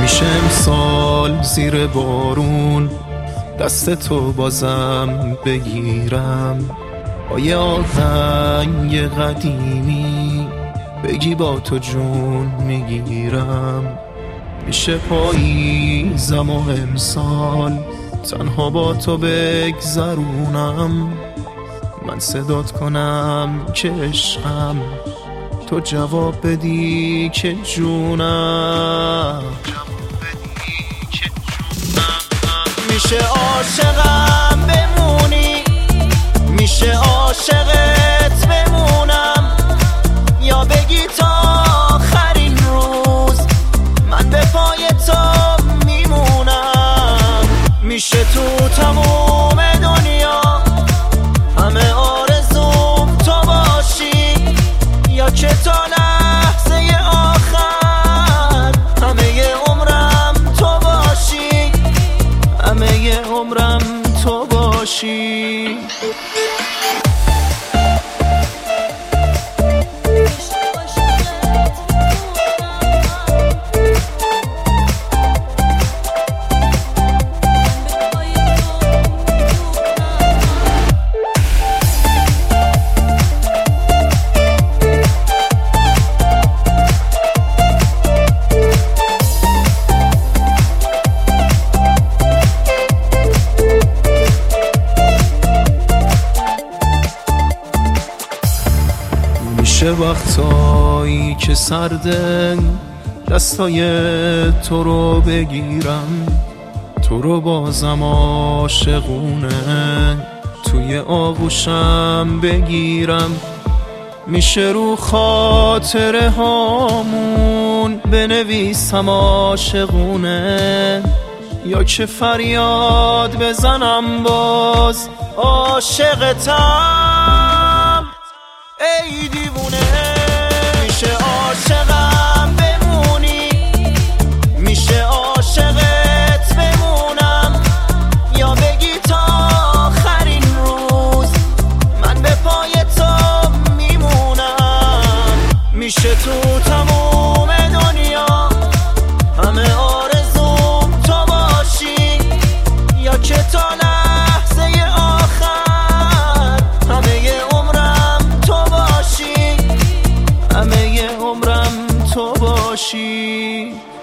میشه امسال زیر بارون دست تو بازم بگیرم، با یه آهنگ قدیمی بگی با تو جون میگیرم. میشه پاییزم و امسال تنها با تو بگذرونم، من صدات کنم که عشقم، تو جواب بدی که جونم. میشه عاشقم بمونی، میشه عاشقت بمونم، یا بگی تا آخرین روز من به پای تو میمونم. میشه تو تموم دنیا همه آرزوم تو باشی، یا که تا لحظه آخر همه عمرم تو باشی، همه عمرم تو باشی. میشه وقتایی که سرده دستای تو رو بگیرم، تو رو بازم عاشقونه توی آغوشم بگیرم. میشه رو خاطره هامون بنویسم عاشقونه، یا که فریاد بزنم باز عاشقتم ای دیوونه. میشه عاشقم بمونی، میشه عاشقت بمونم، یا بگی تا آخرین روز من به پای تو میمونم. میشه تو تموم دنیا همه آرزوم تو باشی، یا که تا لحظه آخر همه عمرم تو باشی، همه عمرم تو باشی.